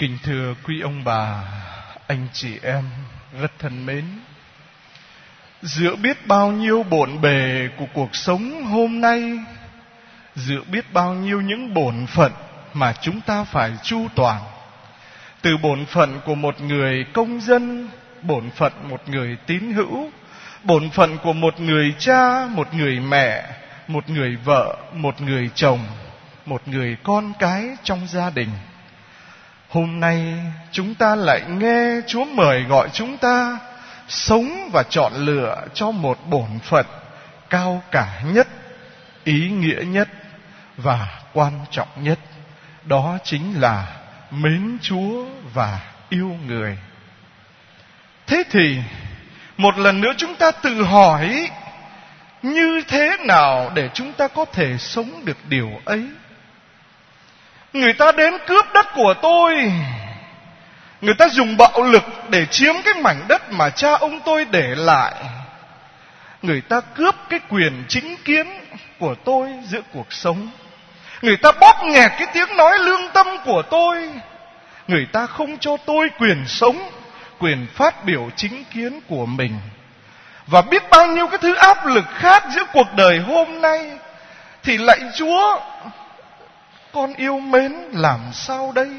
Kính thưa quý ông bà, anh chị em rất thân mến, giữa biết bao nhiêu bộn bề của cuộc sống hôm nay, giữa biết bao nhiêu những bổn phận mà chúng ta phải chu toàn, từ bổn phận của một người công dân, bổn phận một người tín hữu, bổn phận của một người cha, một người mẹ, một người vợ, một người chồng, một người con cái trong gia đình. Hôm nay chúng ta lại nghe Chúa mời gọi chúng ta sống và chọn lựa cho một bổn phận cao cả nhất, ý nghĩa nhất và quan trọng nhất. Đó chính là mến Chúa và yêu người. Thế thì một lần nữa chúng ta tự hỏi, như thế nào để chúng ta có thể sống được điều ấy? Người ta đến cướp đất của tôi, người ta dùng bạo lực để chiếm cái mảnh đất mà cha ông tôi để lại. Người ta cướp cái quyền chính kiến của tôi giữa cuộc sống. Người ta bóp nghẹt cái tiếng nói lương tâm của tôi. Người ta không cho tôi quyền sống, quyền phát biểu chính kiến của mình. Và biết bao nhiêu cái thứ áp lực khác giữa cuộc đời hôm nay. Thì lạy Chúa, con yêu mến làm sao đây?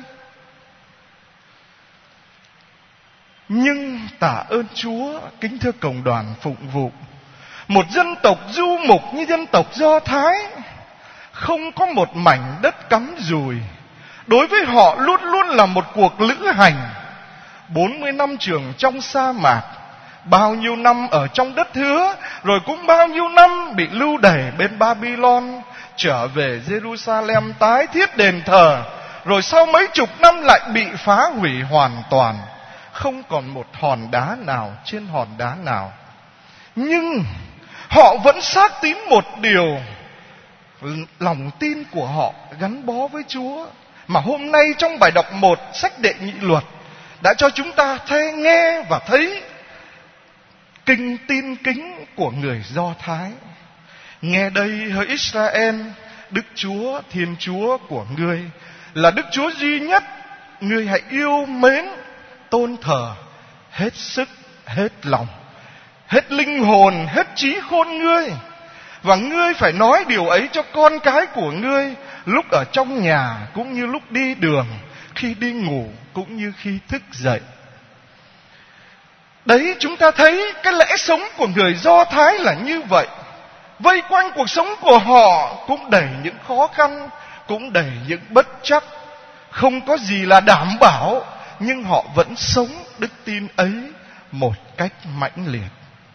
Nhưng tạ ơn Chúa, kính thưa cộng đoàn phụng vụ, một dân tộc du mục như dân tộc Do Thái không có một mảnh đất cắm dùi. Đối với họ luôn luôn là một cuộc lữ hành. 40 năm trường trong sa mạc, bao nhiêu năm ở trong đất hứa, rồi cũng bao nhiêu năm bị lưu đày bên Babylon, trở về Jerusalem tái thiết đền thờ, rồi sau mấy chục năm lại bị phá hủy hoàn toàn, không còn một hòn đá nào trên hòn đá nào. Nhưng họ vẫn xác tín một điều, lòng tin của họ gắn bó với Chúa, mà hôm nay trong bài đọc 1 sách Đệ Nhị Luật đã cho chúng ta nghe và thấy kinh tin kính của người Do Thái. Nghe đây hỡi Israel, Đức Chúa Thiên Chúa của ngươi là Đức Chúa duy nhất. Ngươi hãy yêu mến, tôn thờ hết sức, hết lòng, hết linh hồn, hết trí khôn ngươi. Và ngươi phải nói điều ấy cho con cái của ngươi, lúc ở trong nhà cũng như lúc đi đường, khi đi ngủ cũng như khi thức dậy. Đấy, chúng ta thấy cái lẽ sống của người Do Thái là như vậy. Vây quanh cuộc sống của họ cũng đầy những khó khăn, cũng đầy những bất trắc, không có gì là đảm bảo, nhưng họ vẫn sống đức tin ấy một cách mãnh liệt.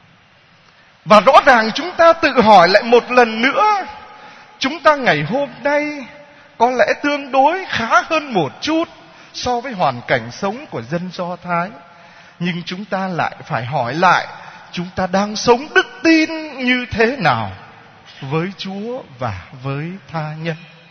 Và rõ ràng chúng ta tự hỏi lại một lần nữa, chúng ta ngày hôm nay có lẽ tương đối khá hơn một chút so với hoàn cảnh sống của dân Do Thái. Nhưng chúng ta lại phải hỏi lại, chúng ta đang sống đức tin như thế nào với Chúa và với tha nhân?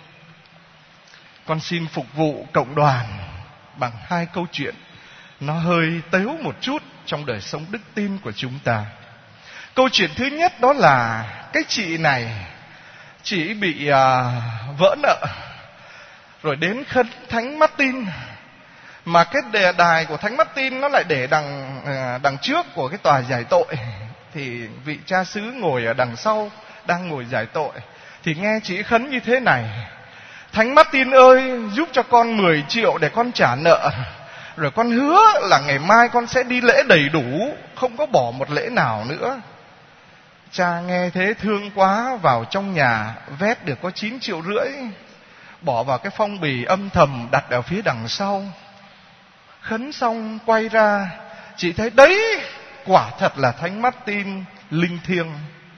Con xin phục vụ cộng đoàn bằng 2 câu chuyện nó hơi tếu một chút trong đời sống đức tin của chúng ta. Câu chuyện thứ nhất đó là cái chị này, chị bị vỡ nợ, rồi đến khấn Thánh Martin. Mà cái đài của Thánh Martin nó lại để đằng trước của cái tòa giải tội. Thì vị cha xứ ngồi ở đằng sau, đang ngồi giải tội. Thì nghe chị khấn như thế này: Thánh Martin ơi, giúp cho con 10 triệu để con trả nợ. Rồi con hứa là ngày mai con sẽ đi lễ đầy đủ, không có bỏ một lễ nào nữa. Cha nghe thế thương quá, vào trong nhà vét được có 9,5 triệu, bỏ vào cái phong bì âm thầm đặt ở phía đằng sau. Khấn xong quay ra, chị thấy đấy, quả thật là Thánh Martin linh thiêng.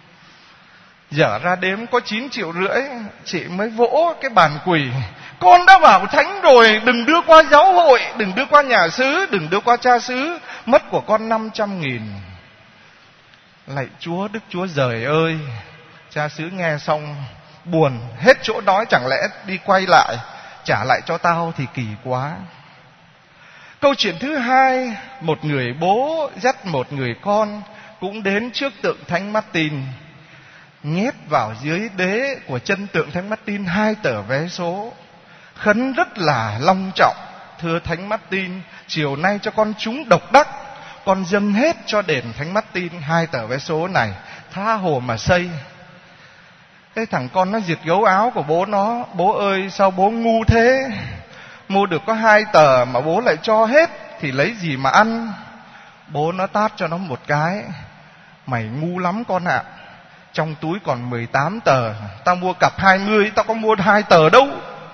Dở ra đếm có 9,5 triệu, chị mới vỗ cái bàn quỳ: con đã bảo Thánh rồi, đừng đưa qua giáo hội, đừng đưa qua nhà xứ, đừng đưa qua cha xứ, mất của con 500.000. Lạy Chúa, Đức Chúa Giời ơi! Cha xứ nghe xong buồn hết chỗ nói, chẳng lẽ đi quay lại trả lại cho tao thì kỳ quá. Câu chuyện thứ hai, một người bố dắt một người con cũng đến trước tượng Thánh Martin, nhét vào dưới đế của chân tượng Thánh Martin 2 tờ vé số, khấn rất là long trọng: thưa Thánh Martin, chiều nay cho con chúng độc đắc, con dâng hết cho đền Thánh Martin 2 tờ vé số này, tha hồ mà xây. Cái thằng con nó giật gấu áo của bố nó: bố ơi, sao bố ngu thế, mua được có 2 tờ mà bố lại cho hết thì lấy gì mà ăn. Bố nó tát cho nó một cái: mày ngu lắm con ạ, trong túi còn 18 tờ, tao mua cặp 20, tao có mua 2 tờ đâu.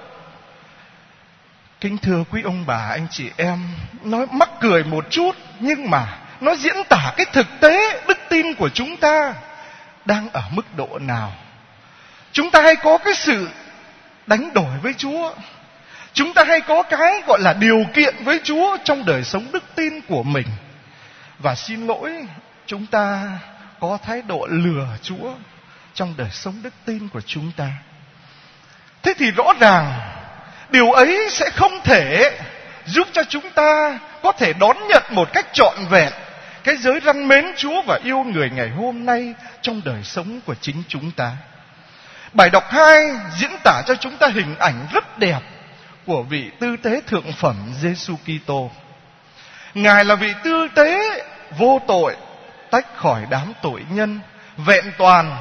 Kính thưa quý ông bà, anh chị em, nói mắc cười một chút, nhưng mà nó diễn tả cái thực tế đức tin của chúng ta đang ở mức độ nào. Chúng ta hay có cái sự đánh đổi với Chúa, chúng ta hay có cái gọi là điều kiện với Chúa trong đời sống đức tin của mình. Và xin lỗi, chúng ta có thái độ lừa Chúa trong đời sống đức tin của chúng ta. Thế thì rõ ràng điều ấy sẽ không thể giúp cho chúng ta có thể đón nhận một cách trọn vẹn cái giới răn mến Chúa và yêu người ngày hôm nay trong đời sống của chính chúng ta. Bài đọc 2 diễn tả cho chúng ta hình ảnh rất đẹp của vị tư tế thượng phẩm Giêsu Kitô. Ngài là vị tư tế vô tội, tách khỏi đám tội nhân, vẹn toàn,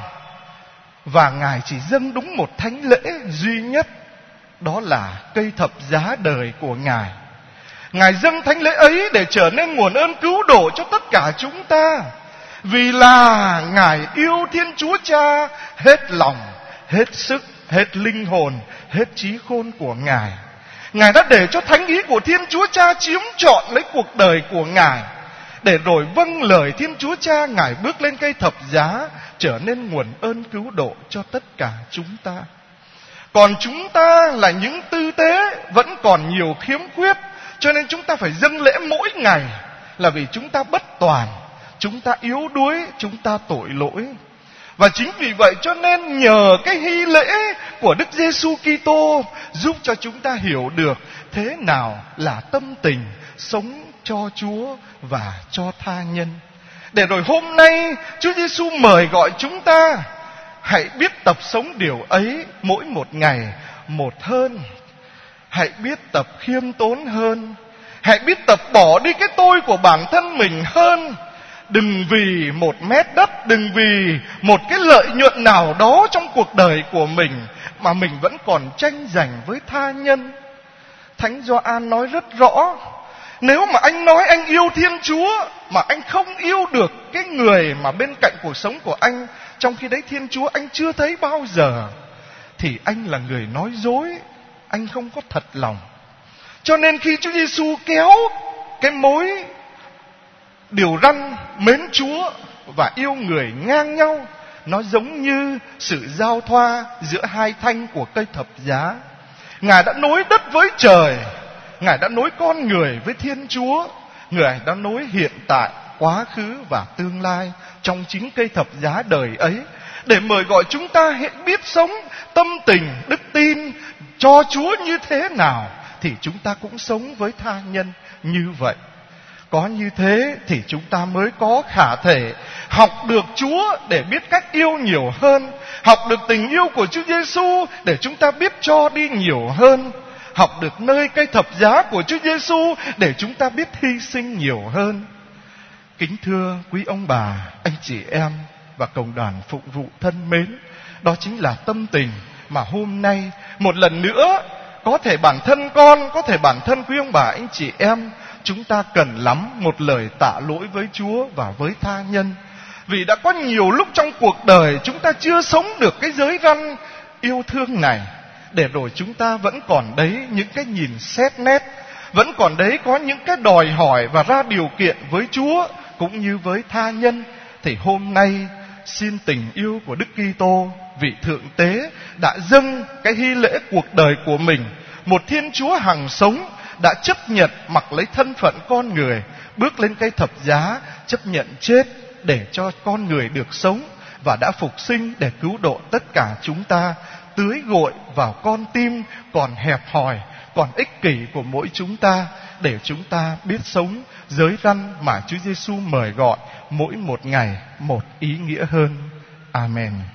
và Ngài chỉ dâng đúng một thánh lễ duy nhất, đó là cây thập giá đời của Ngài. Ngài dâng thánh lễ ấy để trở nên nguồn ơn cứu độ cho tất cả chúng ta, vì là Ngài yêu Thiên Chúa Cha hết lòng, hết sức, hết linh hồn, hết trí khôn của Ngài. Ngài đã để cho thánh ý của Thiên Chúa Cha chiếm trọn lấy cuộc đời của Ngài, để rồi vâng lời Thiên Chúa Cha, Ngài bước lên cây thập giá, trở nên nguồn ơn cứu độ cho tất cả chúng ta. Còn chúng ta là những tư tế vẫn còn nhiều khiếm khuyết, cho nên chúng ta phải dâng lễ mỗi ngày, là vì chúng ta bất toàn, chúng ta yếu đuối, chúng ta tội lỗi. Và chính vì vậy cho nên nhờ cái hy lễ của Đức Giêsu Kitô giúp cho chúng ta hiểu được thế nào là tâm tình sống cho Chúa và cho tha nhân. Để rồi hôm nay Chúa Giêsu mời gọi chúng ta hãy biết tập sống điều ấy mỗi một ngày một hơn. Hãy biết tập khiêm tốn hơn. Hãy biết tập bỏ đi cái tôi của bản thân mình hơn. Đừng vì một mét đất, đừng vì một cái lợi nhuận nào đó trong cuộc đời của mình mà mình vẫn còn tranh giành với tha nhân. Thánh Gioan nói rất rõ, nếu mà anh nói anh yêu Thiên Chúa mà anh không yêu được cái người mà bên cạnh cuộc sống của anh, trong khi đấy Thiên Chúa anh chưa thấy bao giờ, thì anh là người nói dối, anh không có thật lòng. Cho nên khi Chúa Giêsu kéo cái mối điều răn mến Chúa và yêu người ngang nhau, nó giống như sự giao thoa giữa hai thanh của cây thập giá. Ngài đã nối đất với trời, Ngài đã nối con người với Thiên Chúa, Ngài đã nối hiện tại, quá khứ và tương lai trong chính cây thập giá đời ấy, để mời gọi chúng ta hãy biết sống tâm tình, đức tin cho Chúa như thế nào, thì chúng ta cũng sống với tha nhân như vậy. Có như thế thì chúng ta mới có khả thể học được Chúa để biết cách yêu nhiều hơn, học được tình yêu của Chúa Giêsu để chúng ta biết cho đi nhiều hơn, học được nơi cây thập giá của Chúa Giêsu để chúng ta biết hy sinh nhiều hơn. Kính thưa quý ông bà, anh chị em và cộng đoàn phụng vụ thân mến, đó chính là tâm tình mà hôm nay một lần nữa, có thể bản thân con, có thể bản thân quý ông bà, anh chị em, chúng ta cần lắm một lời tạ lỗi với Chúa và với tha nhân. Vì đã có nhiều lúc trong cuộc đời chúng ta chưa sống được cái giới răn yêu thương này, để rồi chúng ta vẫn còn đấy những cái nhìn xét nét, vẫn còn đấy có những cái đòi hỏi và ra điều kiện với Chúa cũng như với tha nhân. Thì hôm nay xin tình yêu của Đức Kitô, vị thượng tế đã dâng cái hy lễ cuộc đời của mình, một Thiên Chúa hằng sống đã chấp nhận mặc lấy thân phận con người, bước lên cây thập giá, chấp nhận chết để cho con người được sống, và đã phục sinh để cứu độ tất cả chúng ta, tưới gội vào con tim còn hẹp hòi, còn ích kỷ của mỗi chúng ta, để chúng ta biết sống giới răn mà Chúa Giêsu mời gọi mỗi một ngày một ý nghĩa hơn. Amen.